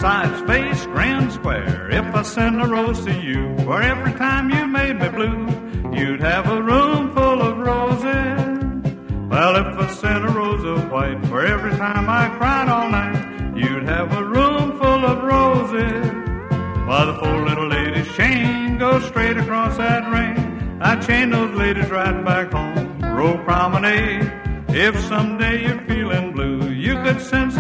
size, face, grin, square. If I sent a rose to you for every time you made me blue, you'd have a room full of roses. Well, if I sent a rose of white for every time I cried all night, you'd have a room full of roses. While the poor little lady's chain goes straight across that ring, I chain those ladies right back home, Row Promenade. If someday you're feeling blue, you could send